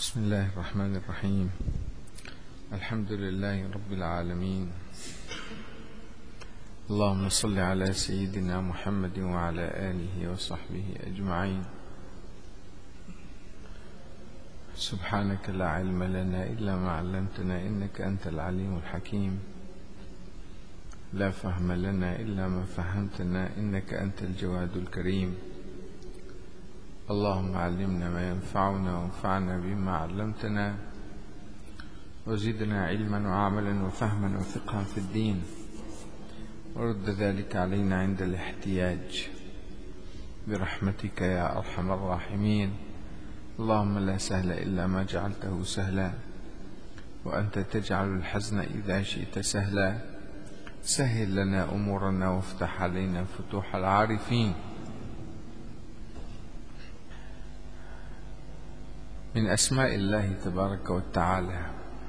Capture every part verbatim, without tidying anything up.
بسم الله الرحمن الرحيم. الحمد لله رب العالمين. اللهم صل على سيدنا محمد وعلى آله وصحبه أجمعين. سبحانك لا علم لنا إلا ما علمتنا إنك أنت العليم الحكيم. لا فهم لنا إلا ما فهمتنا إنك أنت الجواد الكريم. اللهم علمنا ما ينفعنا وانفعنا بما علمتنا وزدنا علما وعملا وفهما وفقها في الدين، ورد ذلك علينا عند الاحتياج برحمتك يا أرحم الراحمين. اللهم لا سهل إلا ما جعلته سهلا، وأنت تجعل الحزن إذا شئت سهلا. سهل لنا أمورنا وافتح علينا فتوح العارفين. من أسماء الله تبارك وتعالى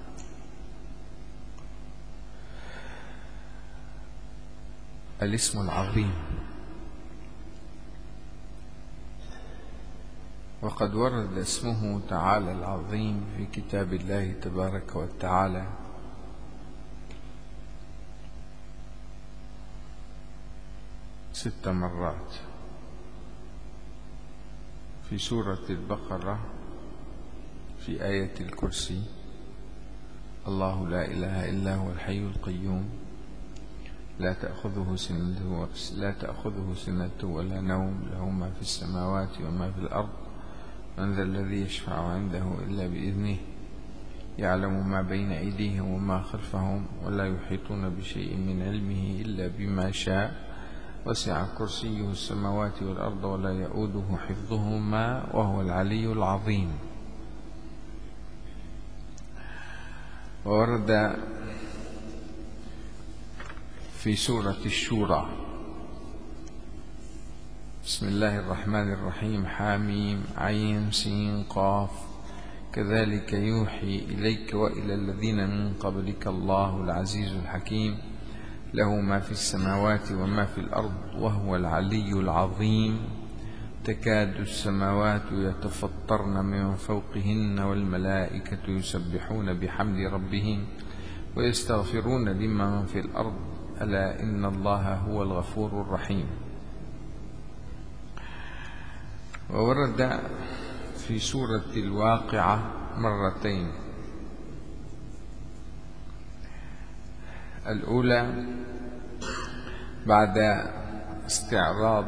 الاسم العظيم، وقد ورد اسمه تعالى العظيم في كتاب الله تبارك وتعالى ست مرات. في سورة البقرة في آية الكرسي: الله لا إله إلا هو الحي القيوم لا تأخذه سنة لا تأخذه سنة ولا نوم، له ما في السماوات وما في الأرض، من ذا الذي يشفع عنده إلا بإذنه، يعلم ما بين أيديهم وما خلفهم، ولا يحيطون بشيء من علمه إلا بما شاء، وسع كرسيه السماوات والأرض ولا يؤوده حفظهما وهو العلي العظيم. وورد في سورة الشورى: بسم الله الرحمن الرحيم، حاميم عين سين قاف، كذلك يوحي إليك وإلى الذين من قبلك الله العزيز الحكيم، له ما في السماوات وما في الأرض وهو العلي العظيم. تكاد السماوات يتفطرن من فوقهن والملائكة يسبحون بحمد ربهم ويستغفرون لمن في الأرض ألا إن الله هو الغفور الرحيم. وورد في سورة الواقعة مرتين: الأولى بعد استعراض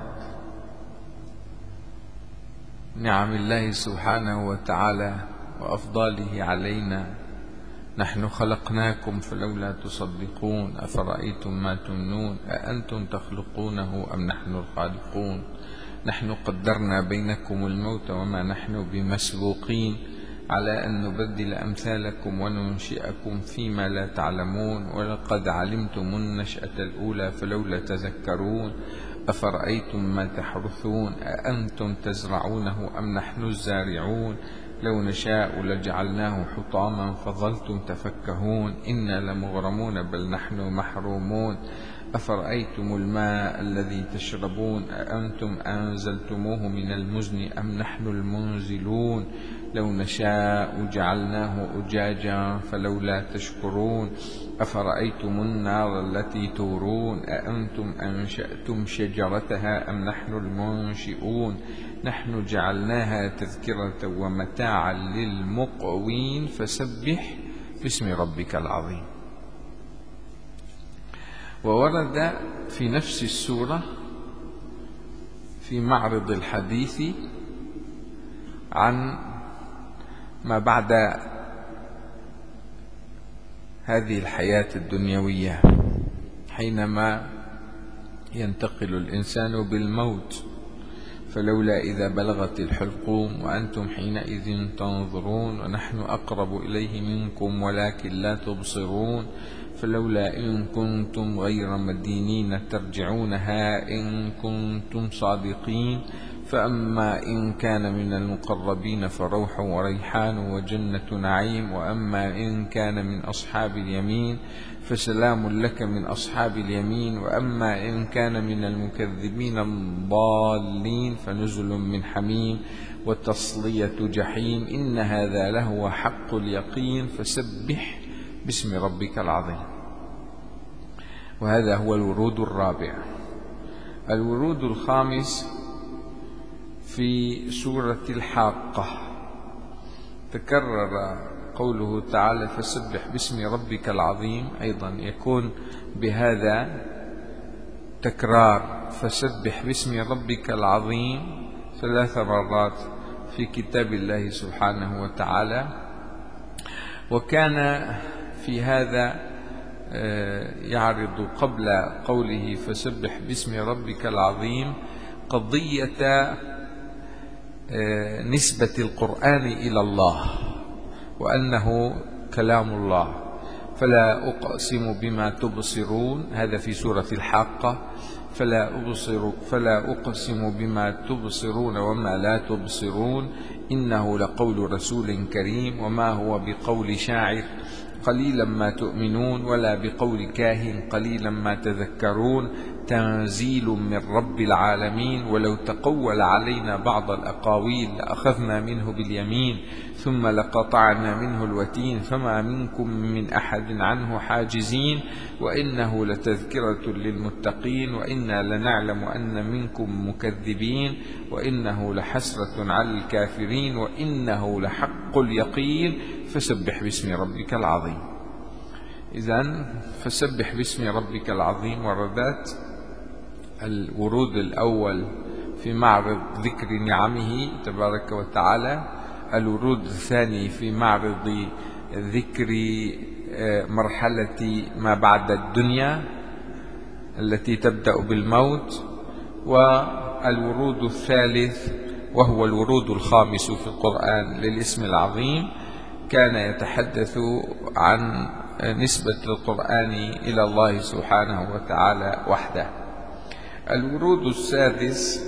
نعم الله سبحانه وتعالى وأفضاله علينا: نحن خلقناكم فلولا تصدقون، أفرأيتم ما تمنون، أأنتم تخلقونه أم نحن الخالقون، نحن قدرنا بينكم الموت وما نحن بمسبوقين على أن نبدل أمثالكم وننشئكم فيما لا تعلمون، ولقد علمتم النشأة الأولى فلولا تذكرون، أفرأيتم ما تحرثون، أأنتم تزرعونه أم نحن الزارعون، لو نشاء لجعلناه حطاما فظلتم تفكهون، إنا لمغرمون بل نحن محرومون، أفرأيتم الماء الذي تشربون، أأنتم أنزلتموه من المزن أم نحن المنزلون، لو نشاء جعلناه أجاجا فلولا تشكرون، أفرأيتم النار التي تورون، أأنتم أنشأتم شجرتها أم نحن المنشئون، نحن جعلناها تذكرة ومتاعا للمقوين، فسبح باسم ربك العظيم. وورد في نفس السورة في معرض الحديث عن ما بعد هذه الحياة الدنيوية، حينما ينتقل الإنسان بالموت: فلولا إذا بلغت الحلقوم وأنتم حينئذ تنظرون، ونحن أقرب إليه منكم ولكن لا تبصرون، فلولا إن كنتم غير مدينين ترجعونها إن كنتم صادقين، فأما إن كان من المقربين فروح وريحان وجنة نعيم، وأما إن كان من أصحاب اليمين فسلام لك من أصحاب اليمين، وأما إن كان من المكذبين الضالين فنزل من حميم، وتصلية جحيم إن هذا لهو حق اليقين فسبح باسم ربك العظيم. وهذا هو الورود الرابع. الورود الخامس في سورة الحاقة، تكرر قوله تعالى فسبح باسم ربك العظيم، أيضا يكون بهذا تكرار فسبح باسم ربك العظيم ثلاث مرات في كتاب الله سبحانه وتعالى. وكان في هذا يعرض قبل قوله فسبح باسم ربك العظيم قضية نسبة القرآن إلى الله وأنه كلام الله. فلا أقسم بما تبصرون، هذا في سورة الحاقة، فلا أبصر فلا أقسم بما تبصرون وما لا تبصرون إنه لقول رسول كريم وما هو بقول شاعر قليلا ما تؤمنون ولا بقول كاهن قليلا ما تذكرون تنزيل من رب العالمين ولو تقول علينا بعض الأقاويل لأخذنا منه باليمين ثم لقطعنا منه الوتين فما منكم من أحد عنه حاجزين وإنه لتذكرة للمتقين وإنا لنعلم أن منكم مكذبين وإنه لحسرة على الكافرين وإنه لحق اليقين فسبح باسم ربك العظيم. إذن فسبح باسم ربك العظيم وردات الورود الأول في معرض ذكر نعمه تبارك وتعالى، الورود الثاني في معرض ذكر مرحلة ما بعد الدنيا التي تبدأ بالموت، والورود الثالث وهو الورود الخامس في القرآن للاسم العظيم كان يتحدث عن نسبة القرآن إلى الله سبحانه وتعالى وحده. الورود السادس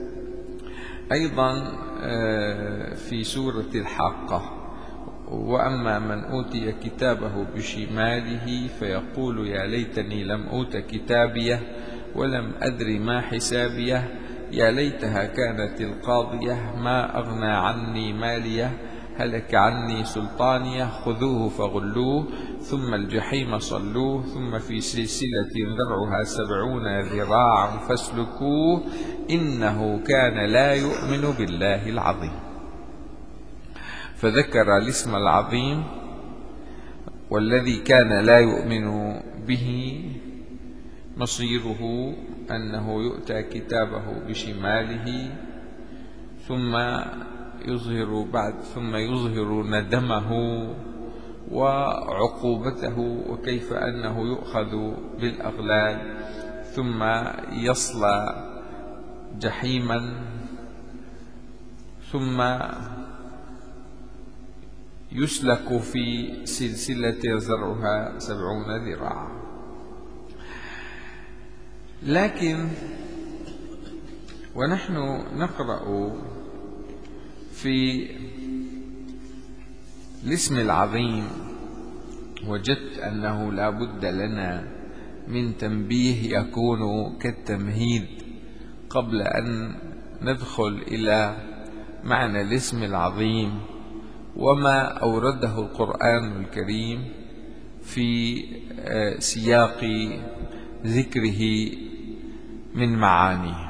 أيضا في سورة الحاقة وأما من أوتي كتابه بشماله فيقول يا ليتني لم أوت كتابيه ولم أدر ما حسابيه يا ليتها كانت القاضية ما أغنى عني ماليه هلك عني سلطانيه خذوه فغلوه ثم الجحيم صلوه ثم في سلسلة ذرعها سبعون ذراعا فاسلكوه إنه كان لا يؤمن بالله العظيم. فذكر الاسم العظيم والذي كان لا يؤمن به مصيره أنه يؤتى كتابه بشماله ثم يظهر بعد ثم يظهر ندمه وعقوبته وكيف أنه يؤخذ بالأغلال ثم يصلى جحيما ثم يسلك في سلسلة زرعها سبعون ذراعا. لكن ونحن نقرأ في الاسم العظيم وجدت أنه لا بد لنا من تنبيه يكون كالتمهيد قبل أن ندخل إلى معنى الاسم العظيم وما أورده القرآن الكريم في سياق ذكره من معانيه.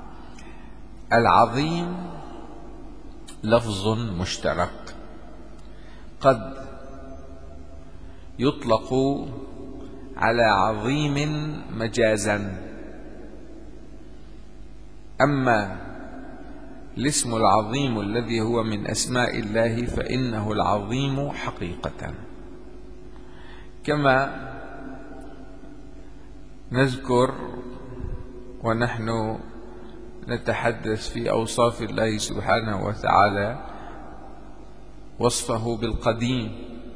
العظيم لفظ مشترك قد يطلق على عظيم مجازا، أما الاسم العظيم الذي هو من أسماء الله فإنه العظيم حقيقة، كما نذكر ونحن نتحدث في أوصاف الله سبحانه وتعالى وصفه بالقديم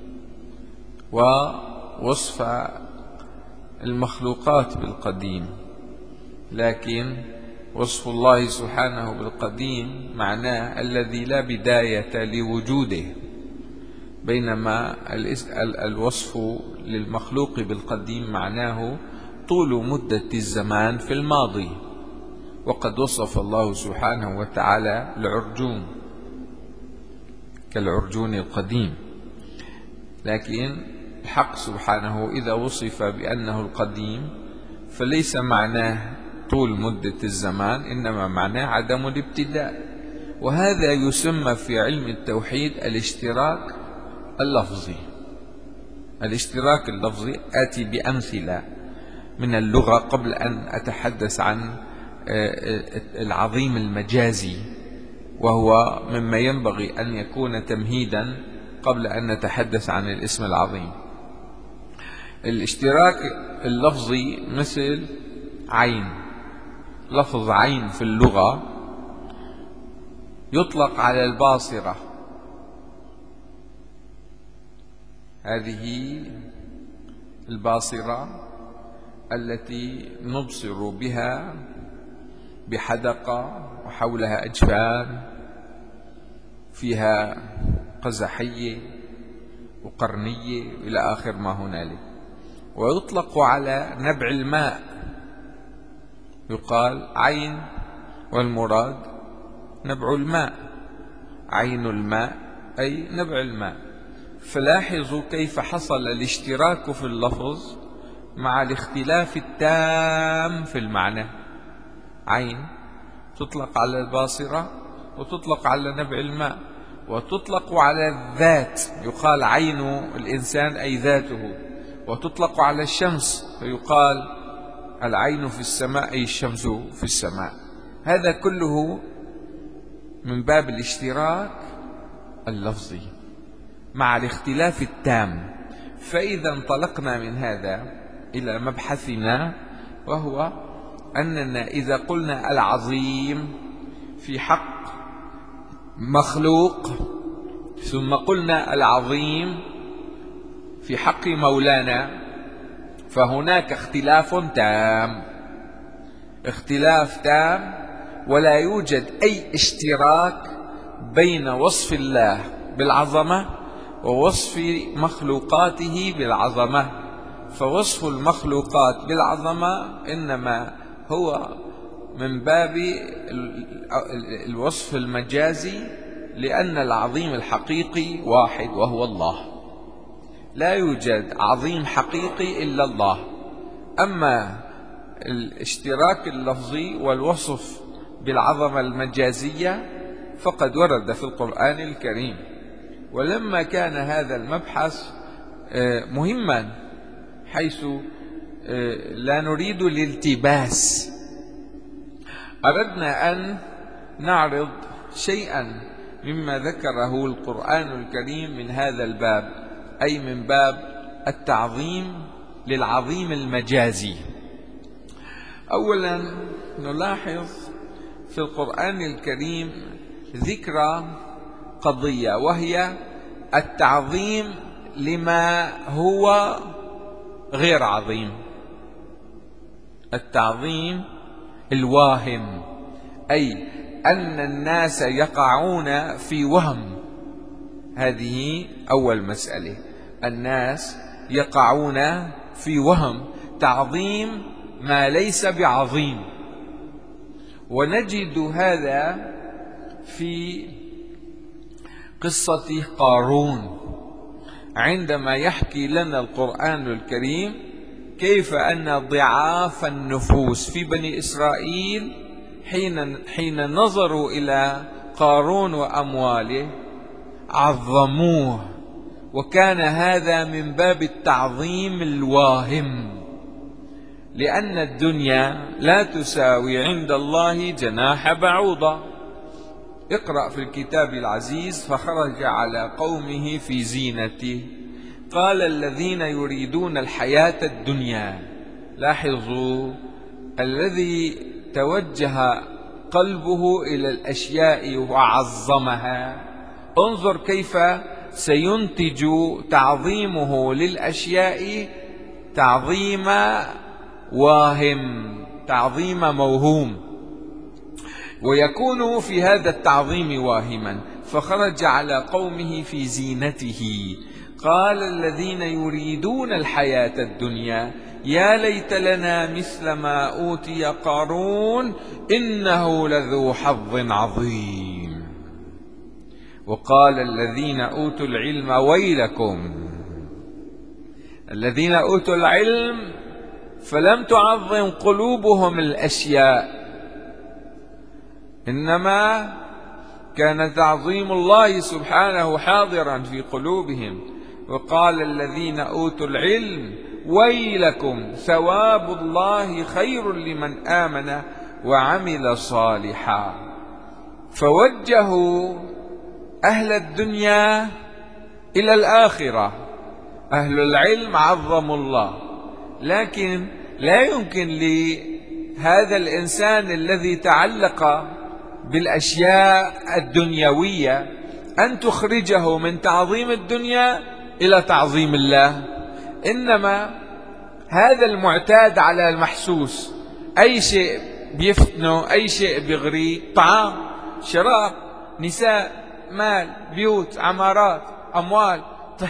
ووصف المخلوقات بالقديم، لكن وصف الله سبحانه بالقديم معناه الذي لا بداية لوجوده، بينما الوصف للمخلوق بالقديم معناه طول مدة الزمان في الماضي. وقد وصف الله سبحانه وتعالى العرجون كالعرجون القديم. لكن الحق سبحانه إذا وصف بأنه القديم فليس معناه طول مدة الزمان، إنما معناه عدم الابتداء. وهذا يسمى في علم التوحيد الاشتراك اللفظي. الاشتراك اللفظي آتي بأمثلة من اللغة قبل أن أتحدث عن العظيم المجازي، وهو مما ينبغي أن يكون تمهيدا قبل أن نتحدث عن الاسم العظيم. الاشتراك اللفظي مثل عين. لفظ عين في اللغة يطلق على الباصرة، هذه الباصرة التي نبصر بها بحدقة وحولها أجفان فيها قزحية وقرنية إلى آخر ما هنالك. ويطلق على نبع الماء، يقال عين والمراد نبع الماء، عين الماء أي نبع الماء. فلاحظوا كيف حصل الاشتراك في اللفظ مع الاختلاف التام في المعنى. عين تطلق على الباصرة، وتطلق على نبع الماء، وتطلق على الذات، يقال عين الإنسان أي ذاته، وتطلق على الشمس فيقال العين في السماء أي الشمس في السماء. هذا كله من باب الاشتراك اللفظي مع الاختلاف التام. فإذا انطلقنا من هذا إلى مبحثنا، وهو أننا إذا قلنا العظيم في حق مخلوق، ثم قلنا العظيم في حق مولانا، فهناك اختلاف تام، اختلاف تام، ولا يوجد أي اشتراك بين وصف الله بالعظمة ووصف مخلوقاته بالعظمة. فوصف المخلوقات بالعظمة إنما هو من باب الوصف المجازي، لأن العظيم الحقيقي واحد وهو الله، لا يوجد عظيم حقيقي إلا الله. أما الاشتراك اللفظي والوصف بالعظمة المجازية فقد ورد في القرآن الكريم. ولما كان هذا المبحث مهما، حيث لا نريد الالتباس، أردنا أن نعرض شيئا مما ذكره القرآن الكريم من هذا الباب، أي من باب التعظيم للعظيم المجازي. أولا نلاحظ في القرآن الكريم ذكر قضية، وهي التعظيم لما هو غير عظيم، التعظيم الواهم، أي أن الناس يقعون في وهم. هذه أول مسألة، الناس يقعون في وهم تعظيم ما ليس بعظيم. ونجد هذا في قصة قارون، عندما يحكي لنا القرآن الكريم كيف أن ضعاف النفوس في بني إسرائيل حين حين نظروا إلى قارون وأمواله عظموه، وكان هذا من باب التعظيم الواهم، لأن الدنيا لا تساوي عند الله جناح بعوضة. اقرأ في الكتاب العزيز: فخرج على قومه في زينته قال الذين يريدون الحياة الدنيا. لاحظوا الذي توجه قلبه إلى الأشياء وعظمها، انظر كيف سينتج تعظيمه للأشياء تعظيم واهم، تعظيم موهوم، ويكون في هذا التعظيم واهما. فخرج على قومه في زينته قال الذين يريدون الحياة الدنيا يا ليت لنا مثل ما أوتي قارون إنه لذو حظ عظيم. وقال الذين أوتوا العلم ويلكم، الذين أوتوا العلم فلم تعظم قلوبهم الأشياء، إنما كان تعظيم الله سبحانه حاضرا في قلوبهم. وقال الذين أوتوا العلم ويلكم ثواب الله خير لمن آمن وعمل صالحا. فوجهوا أهل الدنيا إلى الآخرة. أهل العلم عظموا الله، لكن لا يمكن لهذا الإنسان الذي تعلق بالأشياء الدنيوية أن تخرجه من تعظيم الدنيا إلى تعظيم الله. إنما هذا المعتاد على المحسوس، أي شيء بيفتنه، أي شيء بيغريه، طعام، شراب، نساء، مال، بيوت، عمارات، أموال. طيب،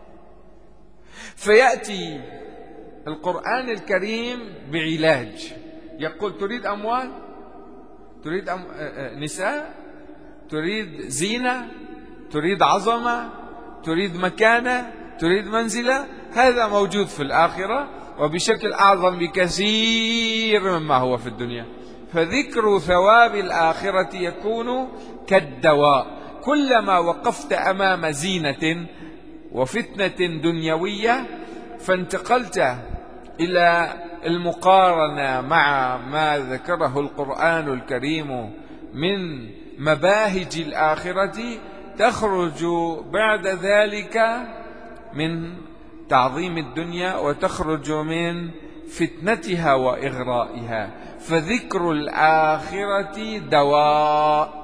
فيأتي القرآن الكريم بعلاج، يقول: تريد أموال؟ تريد أم... نساء؟ تريد زينة؟ تريد عظمة؟ تريد مكانة؟ تريد منزلة؟ هذا موجود في الآخرة وبشكل أعظم بكثير مما هو في الدنيا. فذكر ثواب الآخرة يكون كالدواء. كلما وقفت أمام زينة وفتنة دنيوية فانتقلت إلى المقارنة مع ما ذكره القرآن الكريم من مباهج الآخرة، تخرج بعد ذلك من تعظيم الدنيا وتخرج من فتنتها وإغرائها. فذكر الآخرة دواء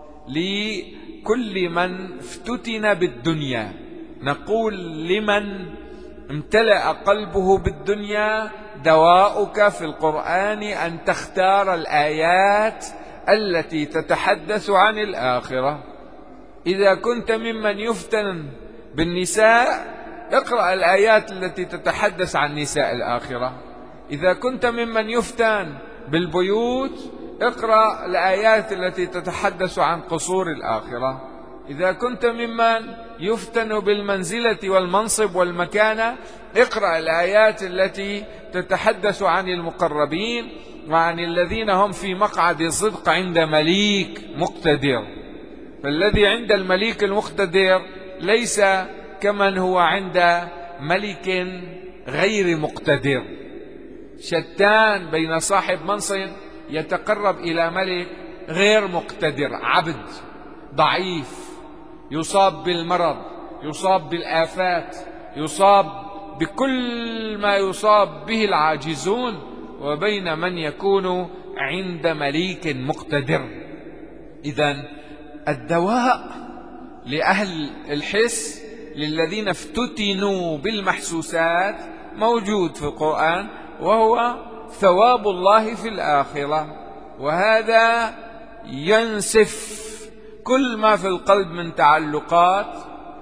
لكل من افتتن بالدنيا. نقول لمن امتلأ قلبه بالدنيا: دواؤك في القرآن أن تختار الآيات التي تتحدث عن الآخرة. إذا كنت ممن يفتن بالنساء، اقرأ الآيات التي تتحدث عن نساء الآخرة. إذا كنت ممن يفتن بالبيوت، اقرأ الآيات التي تتحدث عن قصور الآخرة. إذا كنت ممن يفتن بالمنزلة والمنصب والمكانة، اقرأ الآيات التي تتحدث عن المقربين وعن الذين هم في مقعد صدق عند مليك مقتدر. فالذي عند المليك المقتدر ليس كمن هو عند ملك غير مقتدر. شتان بين صاحب منصب يتقرب إلى ملك غير مقتدر، عبد ضعيف، يصاب بالمرض، يصاب بالآفات، يصاب بكل ما يصاب به العاجزون، وبين من يكون عند مليك مقتدر. إذن الدواء لأهل الحس، للذين افتتنوا بالمحسوسات، موجود في القرآن، وهو ثواب الله في الآخرة. وهذا ينسف كل ما في القلب من تعلقات،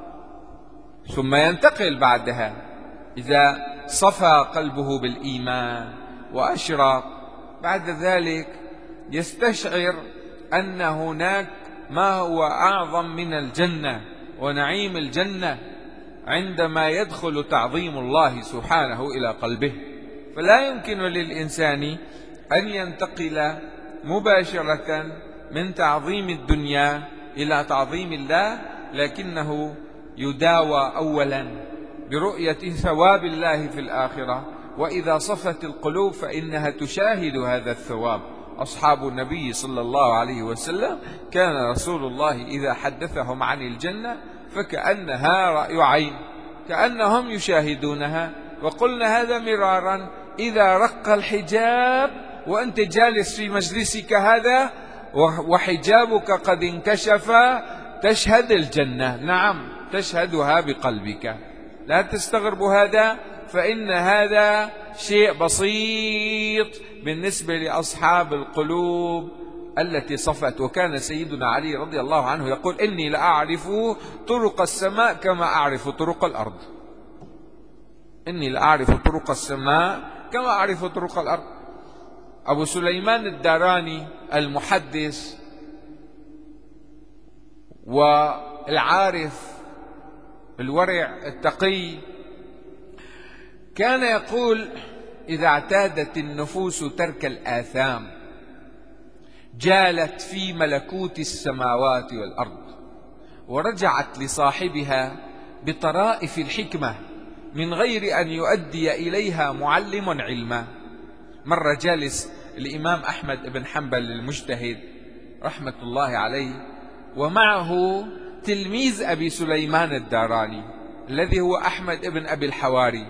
ثم ينتقل بعدها إذا صفى قلبه بالإيمان وأشرق، بعد ذلك يستشعر أن هناك ما هو أعظم من الجنة ونعيم الجنة عندما يدخل تعظيم الله سبحانه إلى قلبه. فلا يمكن للإنسان أن ينتقل مباشرة من تعظيم الدنيا إلى تعظيم الله، لكنه يداوى أولا برؤية ثواب الله في الآخرة. وإذا صفت القلوب فإنها تشاهد هذا الثواب. أصحاب النبي صلى الله عليه وسلم كان رسول الله إذا حدثهم عن الجنة فكأنها رأي عين، كأنهم يشاهدونها. وقلنا هذا مرارا: إذا رق الحجاب وأنت جالس في مجلسك هذا وحجابك قد انكشف، تشهد الجنة. نعم، تشهدها بقلبك، لا تستغرب هذا، فإن هذا شيء بسيط بالنسبة لأصحاب القلوب التي صفت. وكان سيدنا علي رضي الله عنه يقول: إني لأعرف طرق السماء كما أعرف طرق الأرض. إني لأعرف طرق السماء كما أعرف طرق الأرض. أبو سليمان الداراني المحدث و العارف الورع التقي كان يقول: إذا اعتادت النفوس ترك الآثام جالت في ملكوت السماوات والأرض ورجعت لصاحبها بطرائف الحكمة من غير أن يؤدي إليها معلم علما. مرة جالس الإمام أحمد بن حنبل المجتهد رحمة الله عليه ومعه تلميذ أبي سليمان الداراني الذي هو أحمد بن أبي الحواري،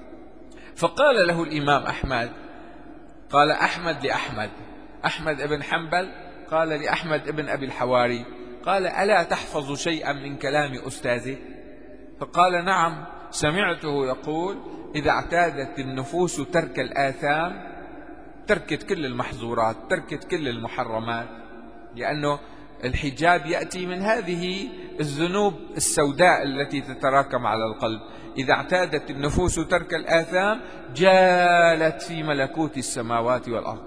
فقال له الإمام أحمد، قال أحمد لأحمد، أحمد بن حنبل قال لأحمد بن أبي الحواري، قال: ألا تحفظ شيئا من كلام أستاذك؟ فقال: نعم، سمعته يقول: إذا اعتادت النفوس ترك الآثام تركت كل المحظورات، تركت كل المحرمات، لأنه الحجاب يأتي من هذه الذنوب السوداء التي تتراكم على القلب. إذا اعتادت النفوس ترك الآثام جالت في ملكوت السماوات والأرض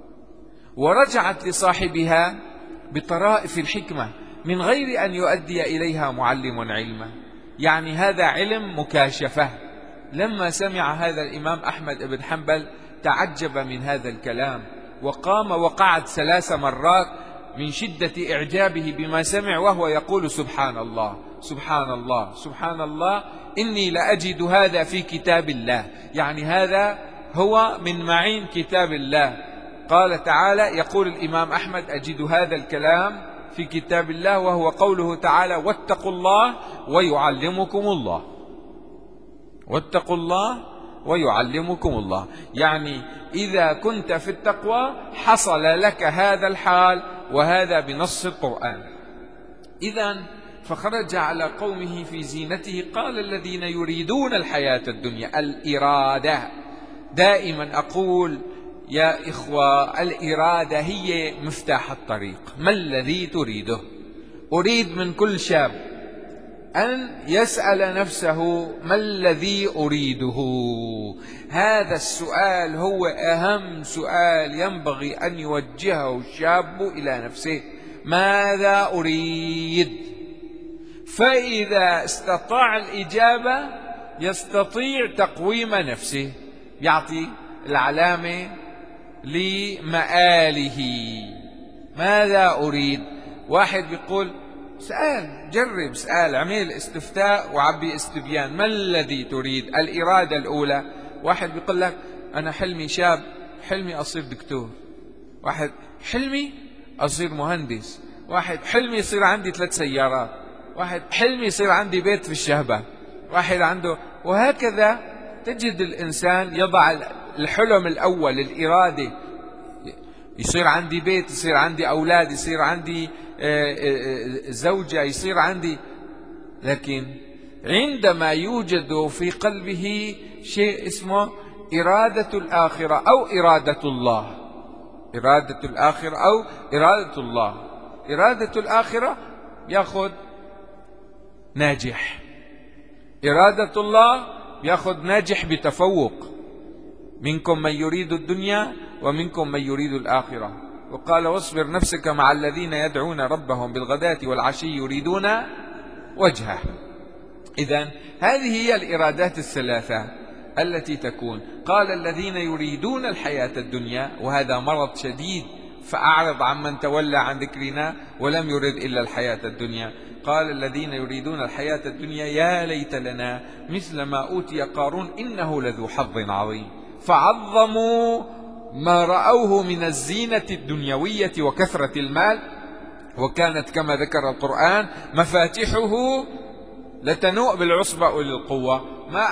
ورجعت لصاحبها بطرائف الحكمة من غير أن يؤدي إليها معلم علما. يعني هذا علم مكاشفة. لما سمع هذا الإمام أحمد بن حنبل تعجب من هذا الكلام، وقام وقعد ثلاث مرات من شدة إعجابه بما سمع، وهو يقول: سبحان الله سبحان الله سبحان الله، إني لأجد هذا في كتاب الله. يعني هذا هو من معين كتاب الله. قال تعالى، يقول الإمام أحمد: أجد هذا الكلام في كتاب الله، وهو قوله تعالى: واتقوا الله ويعلمكم الله. واتقوا الله ويعلمكم الله، يعني إذا كنت في التقوى حصل لك هذا الحال، وهذا بنص القرآن. إذن فخرج على قومه في زينته. قال: الذين يريدون الحياة الدنيا، الإرادة. دائما أقول يا إخوة، الإرادة هي مفتاح الطريق. ما الذي تريده؟ أريد من كل شاب أن يسأل نفسه: ما الذي أريده؟ هذا السؤال هو أهم سؤال ينبغي أن يوجهه الشاب إلى نفسه. ماذا أريد؟ فإذا استطاع الإجابة يستطيع تقويم نفسه، يعطي العلامة لمآله. ماذا أريد؟ واحد بيقول: سأل، جرب، سأل، عمل استفتاء وعبي استبيان. ما الذي تريد؟ الإرادة الأولى. واحد بيقول لك: أنا حلمي شاب، حلمي أصير دكتور. واحد: حلمي أصير مهندس. واحد: حلمي يصير عندي ثلاث سيارات. واحد: حلمي يصير عندي بيت في الشهبة. واحد عنده، وهكذا تجد الإنسان يضع الحلم الأول، الإرادة، يصير عندي بيت، يصير عندي أولاد، يصير عندي زوجة، يصير عندي. لكن عندما يوجد في قلبه شيء اسمه إرادة الآخرة أو إرادة الله، إرادة الآخرة أو إرادة الله، إرادة الآخرة يأخذ ناجح، إرادة الله يأخذ ناجح بتفوق. منكم من يريد الدنيا ومنكم من يريد الآخرة. وقال: واصبر نفسك مع الذين يدعون ربهم بالغداة والعشي يريدون وجهه. إذن هذه هي الإرادات الثلاثة التي تكون. قال: الذين يريدون الحياة الدنيا، وهذا مرض شديد، فأعرض عمن تولى عن ذكرنا ولم يرد إلا الحياة الدنيا. قال: الذين يريدون الحياة الدنيا يا ليت لنا مثل ما أوتي قارون إنه لذو حظ عظيم، فعظموا ما رأوه من الزينة الدنيوية وكثرة المال، وكانت كما ذكر القرآن مفاتيحه لتنوء بالعصبة أولي القوة. ما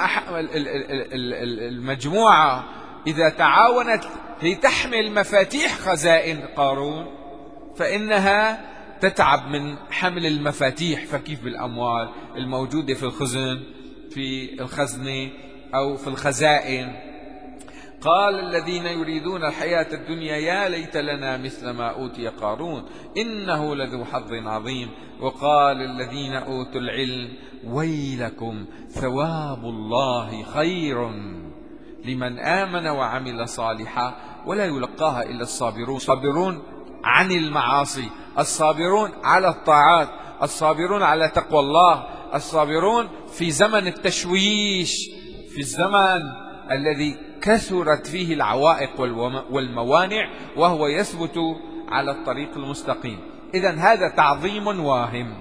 المجموعة إذا تعاونت لتحمل مفاتيح خزائن قارون فإنها تتعب من حمل المفاتيح، فكيف بالأموال الموجودة في الخزن، في الخزنة أو في الخزائن. قال: الذين يريدون الحياة الدنيا يا ليت لنا مثل ما أوتي قارون إنه لذو حظ عظيم. وقال: الذين أوتوا العلم ويلكم ثواب الله خير لمن آمن وعمل صالحا ولا يلقاها إلا الصابرون. الصابرون عن المعاصي، الصابرون على الطاعات، الصابرون على تقوى الله، الصابرون في زمن التشويش، في الزمن الذي كثرت فيه العوائق والموانع وهو يثبت على الطريق المستقيم. إذن هذا تعظيم واهم.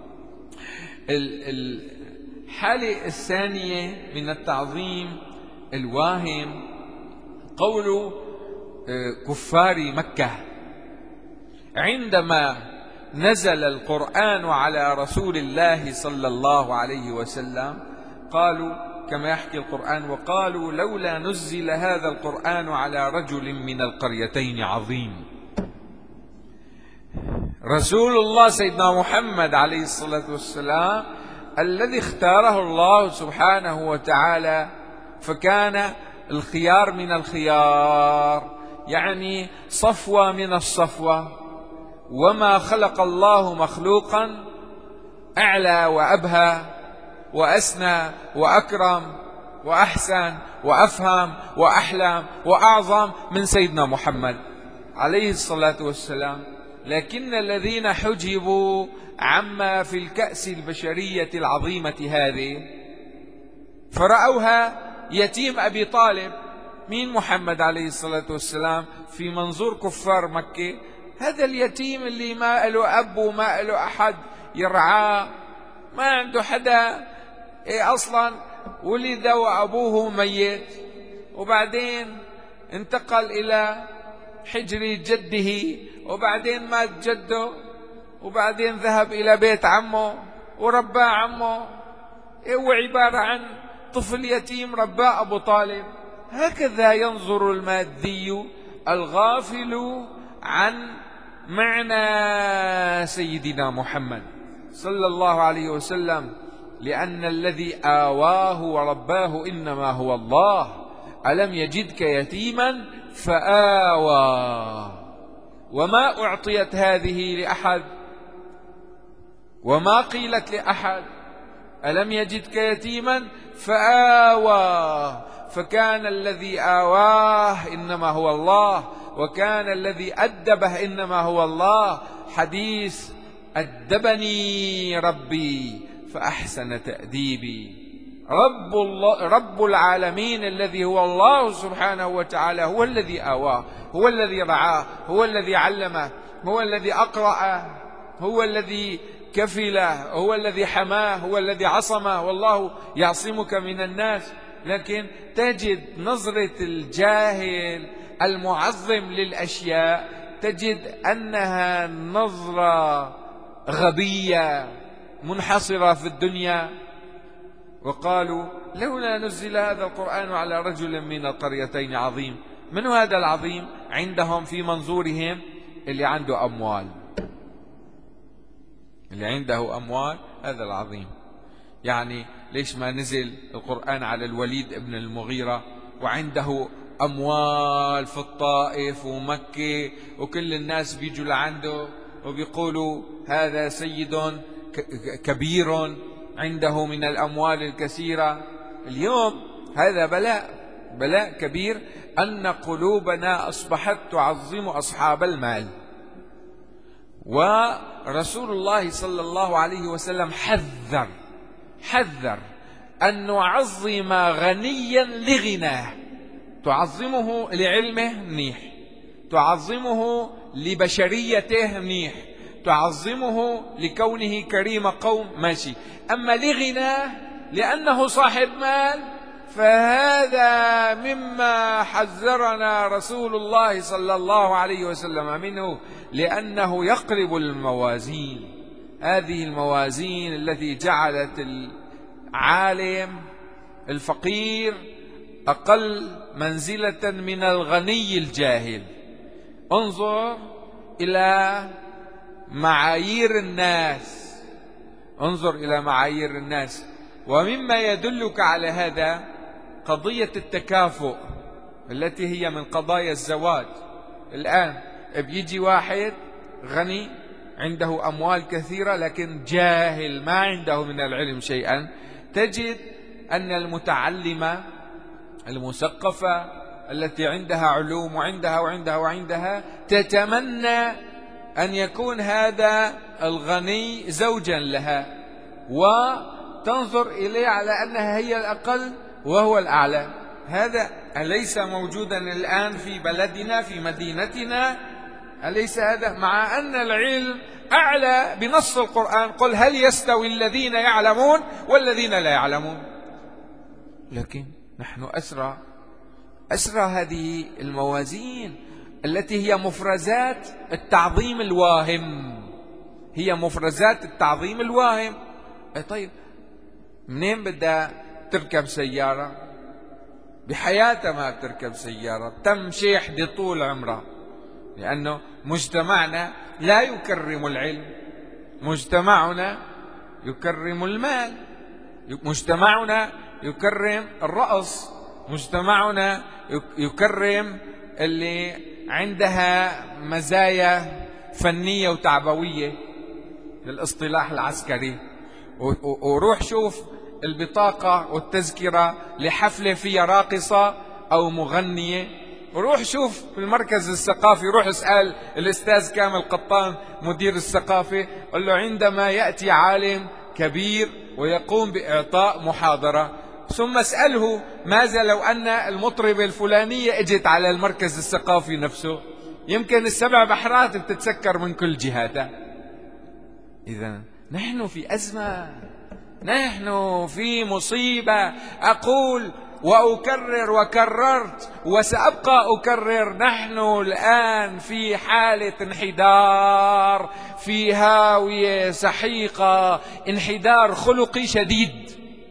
الحالة الثانية من التعظيم الواهم قول كفار مكة عندما نزل القرآن على رسول الله صلى الله عليه وسلم، قالوا كما يحكي القرآن: وقالوا لولا نزل هذا القرآن على رجل من القريتين عظيم. رسول الله سيدنا محمد عليه الصلاة والسلام الذي اختاره الله سبحانه وتعالى، فكان الخيار من الخيار، يعني صفوة من الصفوة، وما خلق الله مخلوقا أعلى وأبهى وأسنى وأكرم وأحسن وأفهم وأحلم وأعظم من سيدنا محمد عليه الصلاة والسلام. لكن الذين حجبوا عما في الكأس البشرية العظيمة هذه فرأوها يتيم أبي طالب. مين محمد عليه الصلاة والسلام في منظور كفار مكة؟ هذا اليتيم اللي ما له أب وما له أحد يرعاه، ما عنده حدا، إيه أصلا ولد وأبوه ميت، وبعدين انتقل إلى حجر جده، وبعدين مات جده، وبعدين ذهب إلى بيت عمه وربى عمه. هو عبارة عن طفل يتيم رباه أبو طالب. هكذا ينظر المادي الغافل عن معنى سيدنا محمد صلى الله عليه وسلم، لأن الذي آواه ورباه إنما هو الله. ألم يجدك يتيما فآوى. وما أعطيت هذه لأحد وما قيلت لأحد. ألم يجدك يتيما فآوى، فكان الذي آواه إنما هو الله، وكان الذي أدبه إنما هو الله. حديث أدبني ربي فأحسن تأديبي. رب الله رب العالمين الذي هو الله سبحانه وتعالى هو الذي آواه، هو الذي رعاه، هو الذي علمه، هو الذي أقرأه، هو الذي كفله، هو الذي حماه، هو الذي عصمه. والله يعصمك من الناس. لكن تجد نظرة الجاهل المعظم للأشياء تجد أنها نظرة غبية منحصرة في الدنيا. وقالوا لولا نزل هذا القرآن على رجل من القريتين عظيم. من هذا العظيم؟ عندهم في منظورهم اللي عنده أموال، اللي عنده أموال هذا العظيم. يعني ليش ما نزل القرآن على الوليد ابن المغيرة وعنده أموال في الطائف ومكة وكل الناس بيجوا لعنده وبيقولوا هذا سيد كبير عنده من الأموال الكثيرة. اليوم هذا بلاء بلاء كبير أن قلوبنا أصبحت تعظم أصحاب المال. ورسول الله صلى الله عليه وسلم حذر حذر أن نعظم غنيا لغناه. تعظمه لعلمه منيح، تعظمه لبشريته منيح، تعظمه لكونه كريم قوم ماشي، أما لغناه لأنه صاحب مال فهذا مما حذرنا رسول الله صلى الله عليه وسلم منه، لأنه يقلب الموازين. هذه الموازين التي جعلت العالم الفقير أقل منزلة من الغني الجاهل. انظر إلى معايير الناس، انظر إلى معايير الناس. ومما يدلك على هذا قضية التكافؤ التي هي من قضايا الزواج. الآن بيجي واحد غني عنده أموال كثيرة لكن جاهل ما عنده من العلم شيئا. تجد أن المتعلمة المثقفة التي عندها علوم وعندها وعندها وعندها تتمنى أن يكون هذا الغني زوجا لها وتنظر إليه على أنها هي الأقل وهو الأعلى. هذا أليس موجودا الآن في بلدنا في مدينتنا؟ أليس هذا؟ مع أن العلم أعلى بنص القرآن: قل هل يستوي الذين يعلمون والذين لا يعلمون. لكن نحن أسرى أسرى هذه الموازين التي هي مفرزات التعظيم الواهم، هي مفرزات التعظيم الواهم. طيب منين بدها تركب سيارة؟ بحياتها ما بتركب سيارة، تمشي حدي طول عمرها، لأنه مجتمعنا لا يكرم العلم، مجتمعنا يكرم المال، مجتمعنا يكرم الرأس، مجتمعنا يكرم اللي عندها مزايا فنية وتعبوية للاصطلاح العسكري. وروح شوف البطاقة والتذكرة لحفلة فيها راقصة أو مغنية، وروح شوف في المركز الثقافي، روح اسأل الأستاذ كامل قطان مدير الثقافة، قل له عندما يأتي عالم كبير ويقوم بإعطاء محاضرة، ثم اسأله ماذا لو أن المطربة الفلانية اجت على المركز الثقافي نفسه، يمكن السبع بحرات بتتسكر من كل جهاتها. إذا نحن في أزمة، نحن في مصيبة. أقول وأكرر وكررت وسأبقى أكرر: نحن الآن في حالة انحدار، في هاوية سحيقة، انحدار خلقي شديد.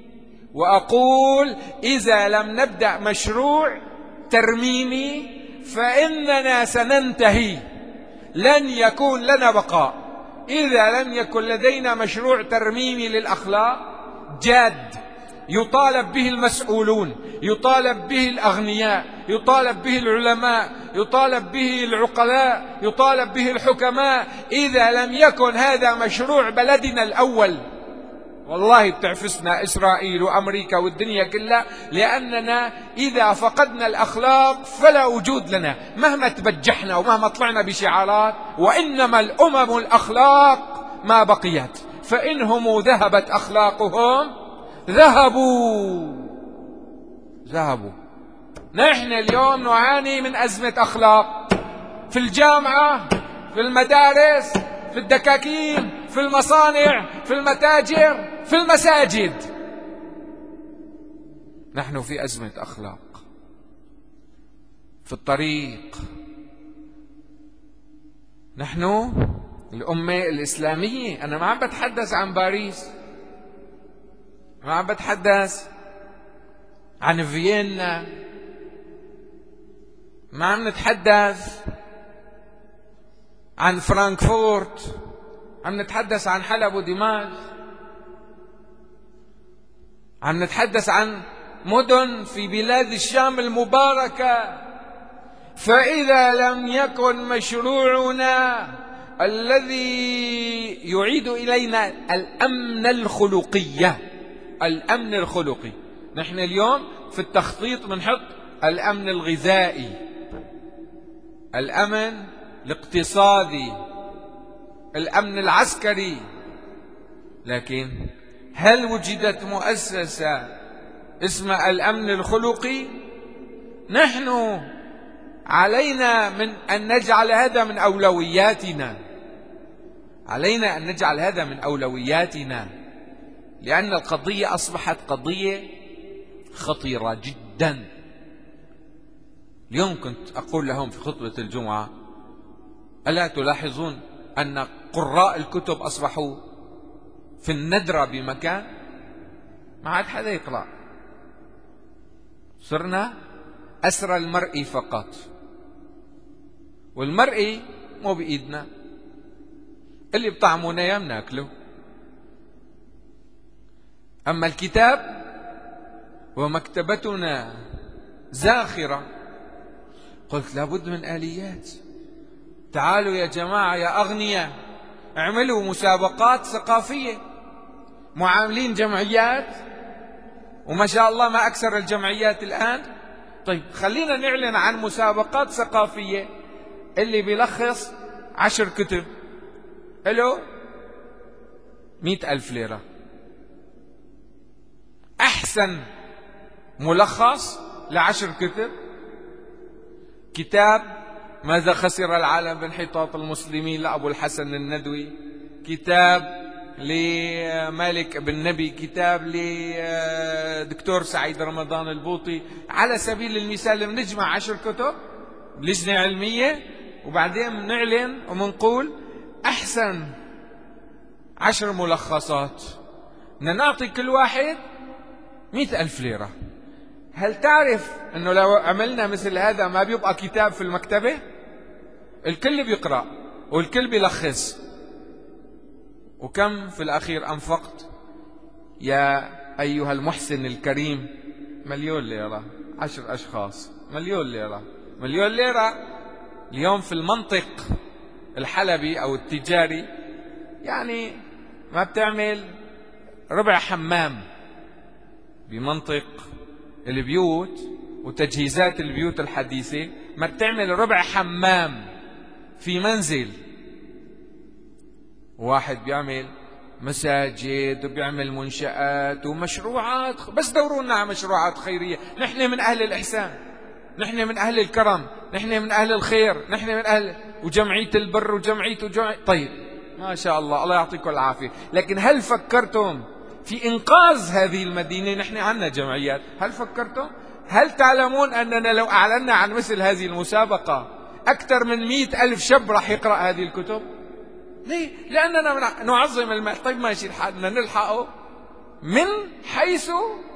وأقول إذا لم نبدأ مشروع ترميمي فإننا سننتهي، لن يكون لنا بقاء إذا لم يكن لدينا مشروع ترميمي للأخلاق جاد يطالب به المسؤولون، يطالب به الأغنياء، يطالب به العلماء، يطالب به العقلاء، يطالب به الحكماء. إذا لم يكن هذا مشروع بلدنا الأول، والله بتعفسنا إسرائيل وأمريكا والدنيا كلها، لأننا إذا فقدنا الأخلاق فلا وجود لنا مهما تبجحنا ومهما طلعنا بشعارات. وإنما الأمم الأخلاق ما بقيت، فإنهم ذهبت أخلاقهم ذهبوا ذهبوا. نحن اليوم نعاني من أزمة أخلاق في الجامعة، في المدارس، في الدكاكين، في المصانع، في المتاجر، في المساجد. نحن في أزمة أخلاق. في الطريق نحن الأمة الإسلامية، أنا ما عم بتحدث عن باريس، ما عم بتحدث عن فيينا، ما عم نتحدث عن فرانكفورت، عم نتحدث عن حلب ودمشق، عم نتحدث عن مدن في بلاد الشام المباركة. فإذا لم يكن مشروعنا الذي يعيد إلينا الأمن الخلقي، الأمن الخلقي، نحن اليوم في التخطيط بنحط الأمن الغذائي، الأمن الاقتصادي، الأمن العسكري، لكن هل وجدت مؤسسة اسمها الأمن الخلقي؟ نحن علينا من أن نجعل هذا من أولوياتنا، علينا أن نجعل هذا من أولوياتنا، لأن القضية أصبحت قضية خطيرة جدا. اليوم كنت أقول لهم في خطبة الجمعة: ألا تلاحظون أن قراء الكتب أصبحوا في الندرة بمكان؟ ما عاد حدا يقرأ، صرنا أسرى المرء فقط، والمرء مو بإيدنا، اللي بطعمنا يا مناكله. أما الكتاب ومكتبتنا زاخرة. قلت لابد من آليات. تعالوا يا جماعة يا أغنياء، اعملوا مسابقات ثقافية، معاملين جمعيات، وما شاء الله ما أكثر الجمعيات الآن. طيب خلينا نعلن عن مسابقات ثقافية، اللي بيلخص عشر كتب له مئة ألف ليرة. أحسن ملخص لعشر كتب: كتاب ماذا خسر العالم بانحطاط المسلمين لأبو الحسن الندوي، كتاب لمالك بن نبي، كتاب لدكتور سعيد رمضان البوطي. على سبيل المثال بنجمع عشر كتب لجنة علمية، وبعدين بنعلن وبنقول أحسن عشر ملخصات، بدنا نعطي كل واحد مئة ألف ليرة. هل تعرف أنه لو عملنا مثل هذا ما بيبقى كتاب في المكتبة؟ الكل بيقرأ والكل بيلخص. وكم في الأخير أنفقت يا أيها المحسن الكريم؟ مليون ليرة. عشر أشخاص، مليون ليرة. مليون ليرة اليوم في المنطق الحلبي أو التجاري يعني ما بتعمل ربع حمام. بمنطق البيوت وتجهيزات البيوت الحديثة ما بتعمل ربع حمام في منزل. واحد بيعمل مساجد وبيعمل منشآت ومشروعات، بس دورونا على مشروعات خيرية. نحن من أهل الإحسان، نحن من أهل الكرم، نحن من أهل الخير، نحن من أهل وجمعية البر وجمعية وجمعية. طيب ما شاء الله، الله يعطيكم العافية. لكن هل فكرتم في إنقاذ هذه المدينة؟ نحن عندنا جمعيات، هل فكرتم؟ هل تعلمون أننا لو أعلنا عن مثل هذه المسابقة أكثر من مئة ألف شاب راح يقرأ هذه الكتب؟ ليه؟ لأننا نعظم المال. طيب ماشي الحال، بدنا نلحقه من حيث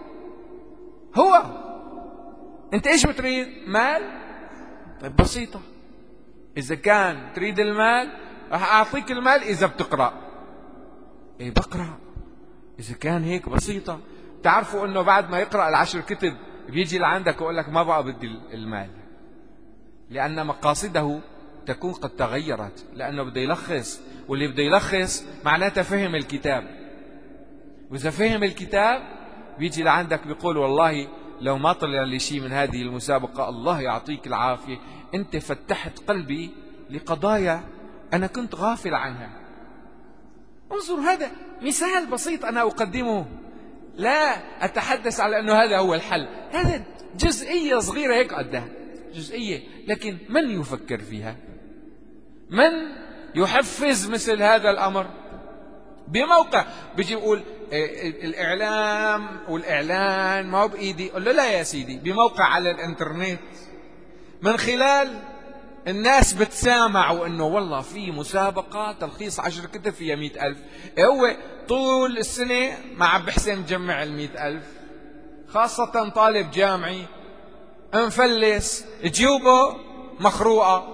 هو. أنت إيش بتريد؟ مال؟ طيب بسيطة، إذا كان تريد المال راح أعطيك المال إذا بتقرأ. إيه بقرأ. إذا كان هيك بسيطة. تعرفوا أنه بعد ما يقرأ العشر كتب بيجي لعندك ويقول لك ما بقى بدي المال، لأن مقاصده تكون قد تغيرت، لأنه بده يلخص، واللي بده يلخص معناته فهم الكتاب. وإذا فهم الكتاب بيجي لعندك بيقول والله لو ما طلع لي شيء من هذه المسابقة الله يعطيك العافية، أنت فتحت قلبي لقضايا أنا كنت غافل عنها. انظر، هذا مثال بسيط أنا أقدمه، لا أتحدث على أنه هذا هو الحل. هذا جزئية صغيرة هيك قدها، جزئية، لكن من يفكر فيها؟ من يحفز مثل هذا الأمر؟ بموقع بيجي يقول الإعلام والإعلان ما هو بإيدي. قل له لا يا سيدي، بموقع على الإنترنت من خلال الناس بتسامع، وأنه والله في مسابقة تلخيص عشر كتب فيها مئة ألف. هو طول السنة ما عم بحسن جمع المئة ألف، خاصة طالب جامعي مفلس جيوبه مخروقة.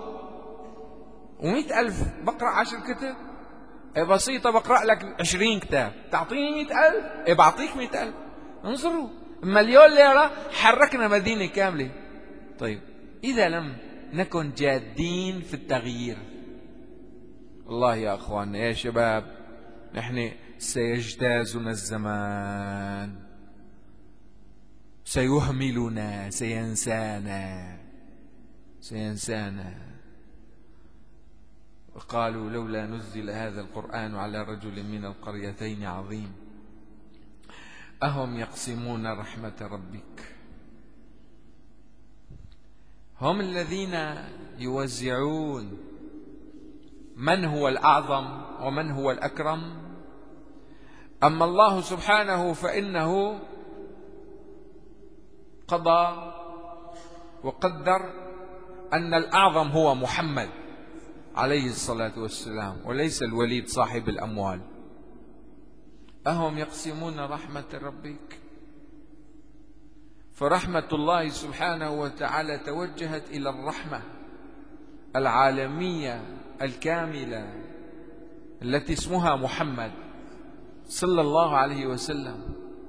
ومئة ألف بقرأ عشر كتب؟ إيه بسيطة، بقرأ لك عشرين كتاب، تعطيني مئة ألف؟ إيه بعطيك مئة ألف. انظروا، مليون ليرة حركنا مدينة كاملة. طيب إذا لم نكن جادين في التغيير، والله يا أخواننا يا شباب، نحن سيجتازنا الزمان، سيهملنا، سينسانا سينسانا. وقالوا لولا نزل هذا القرآن على رجل من القريتين عظيم أهم يقسمون رحمة ربك. هم الذين يوزعون من هو الأعظم ومن هو الأكرم. أما الله سبحانه فإنه قضى وقدر أن الأعظم هو محمد عليه الصلاة والسلام، وليس الوليد صاحب الأموال. أهم يقسمون رحمة ربك. فرحمة الله سبحانه وتعالى توجهت إلى الرحمة العالمية الكاملة التي اسمها محمد صلى الله عليه وسلم.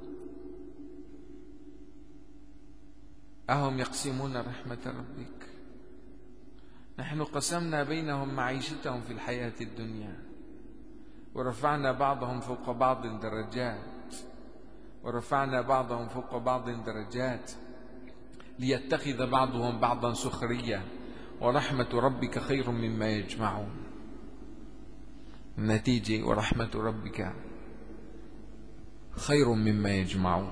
أهم يقسمون رحمة ربك. نحن قسمنا بينهم معيشتهم في الحياة الدنيا، ورفعنا بعضهم فوق بعض درجات، ورفعنا بعضهم فوق بعض درجات ليتخذ بعضهم بعضا سخريا، ورحمة ربك خير مما يجمعون. النتيجة ورحمة ربك خير مما يجمعون.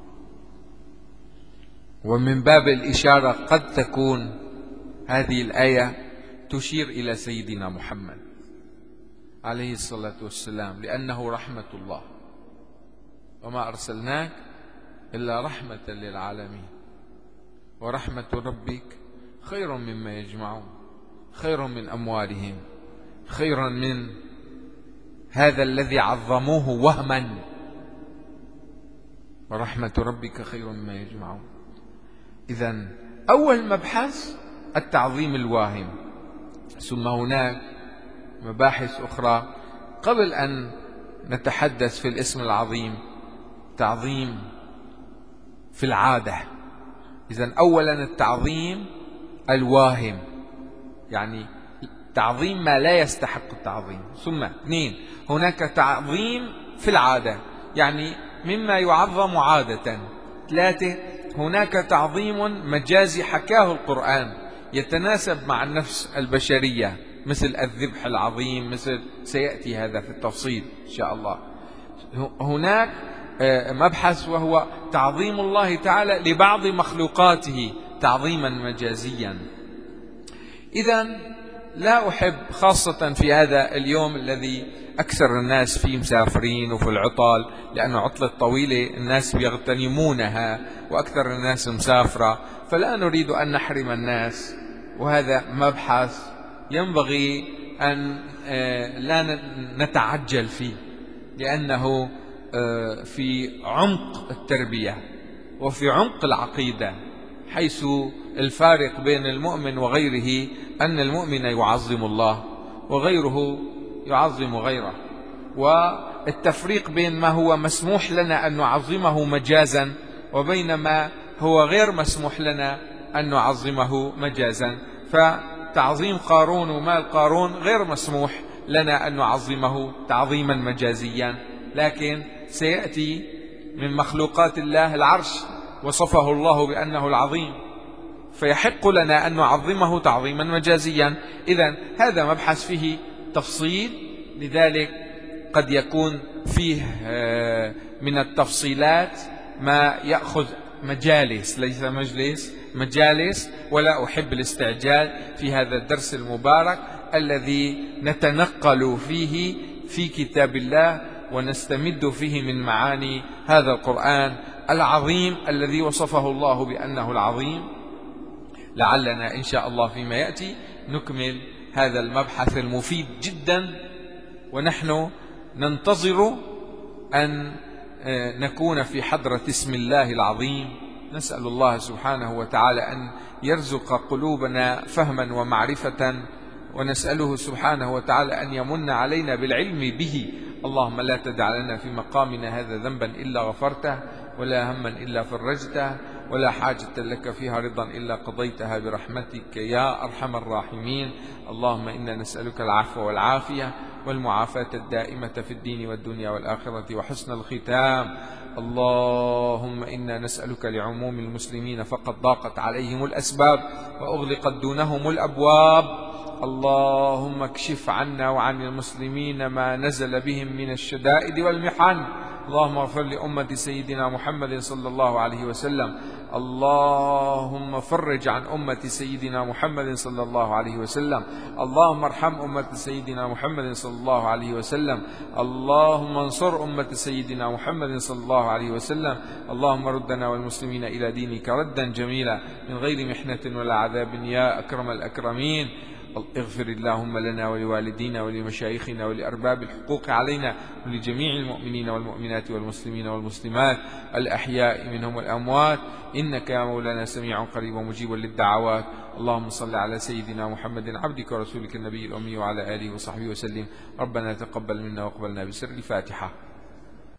ومن باب الإشارة قد تكون هذه الآية تشير إلى سيدنا محمد عليه الصلاة والسلام، لأنه رحمة الله، وما أرسلناك إلا رحمة للعالمين، ورحمة ربك خير مما يجمعون، خير من أموالهم، خير من هذا الذي عظموه وهما، ورحمة ربك خير مما يجمعون. إذن أول مبحث التعظيم الواهم، ثم هناك مباحث أخرى قبل أن نتحدث في الاسم العظيم. تعظيم في العادة. إذن أولا التعظيم الواهم، يعني تعظيم ما لا يستحق التعظيم. ثم اثنين، هناك تعظيم في العادة، يعني مما يعظم عادة. ثلاثة، هناك تعظيم مجازي حكاه القرآن يتناسب مع النفس البشرية، مثل الذبح العظيم، مثل سيأتي هذا في التفصيل إن شاء الله. هناك مبحث وهو تعظيم الله تعالى لبعض مخلوقاته تعظيما مجازيا. إذن لا أحب خاصة في هذا اليوم الذي أكثر الناس فيه مسافرين وفي العطل، لأنه عطلة طويلة الناس بيغتنمونها وأكثر الناس مسافرة، فلا نريد أن نحرم الناس، وهذا مبحث ينبغي أن لا نتعجل فيه، لأنه في عمق التربية وفي عمق العقيدة، حيث الفارق بين المؤمن وغيره أن المؤمن يعظم الله وغيره يعظم غيره، والتفريق بين ما هو مسموح لنا أن نعظمه مجازا وبين ما هو غير مسموح لنا أن نعظمه مجازا. فتعظيم قارون ومال قارون غير مسموح لنا أن نعظمه تعظيما مجازيا، لكن سيأتي من مخلوقات الله العرش وصفه الله بأنه العظيم، فيحق لنا أن نعظمه تعظيما مجازيا. إذن هذا مبحث فيه تفصيل، لذلك قد يكون فيه من التفصيلات ما يأخذ مجالس، ليس مجلس، مجالس، ولا أحب الاستعجال في هذا الدرس المبارك الذي نتنقل فيه في كتاب الله ونستمد فيه من معاني هذا القرآن العظيم الذي وصفه الله بأنه العظيم. لعلنا إن شاء الله فيما يأتي نكمل هذا المبحث المفيد جدا، ونحن ننتظر أن نكون في حضرة اسم الله العظيم. نسأل الله سبحانه وتعالى أن يرزق قلوبنا فهما ومعرفة، ونسأله سبحانه وتعالى أن يمن علينا بالعلم به. اللهم لا تدع لنا في مقامنا هذا ذنبا إلا غفرته، ولا هما إلا فرجته، ولا حاجة لك فيها رضا إلا قضيتها برحمتك يا أرحم الراحمين. اللهم إنا نسألك العفو والعافية والمعافاة الدائمة في الدين والدنيا والآخرة وحسن الختام. اللهم إنا نسألك لعموم المسلمين فقد ضاقت عليهم الأسباب وأغلقت دونهم الأبواب. اللهم اكشف عنا وعن المسلمين ما نزل بهم من الشدائد والمحن. اللهم اغفر لأمة سيدنا محمد صلى الله عليه وسلم. اللهم فرج عن أمة سيدنا محمد صلى الله عليه وسلم. اللهم ارحم أمة سيدنا محمد صلى الله عليه وسلم. اللهم انصر أمة سيدنا محمد صلى الله عليه وسلم. اللهم ردنا والمسلمين إلى دينك ردا جميلا من غير محنة ولا عذاب يا أكرم الأكرمين. اغفر اللهم لنا ولوالدينا ولمشايخنا ولأرباب الحقوق علينا ولجميع المؤمنين والمؤمنات والمسلمين والمسلمات الأحياء منهم والأموات، إنك يا مولانا سميع قريب ومجيب للدعوات. اللهم صل على سيدنا محمد عبدك ورسولك النبي الأمي وعلى آله وصحبه وسلم. ربنا تقبل منا وقبلنا بسر الفاتحة.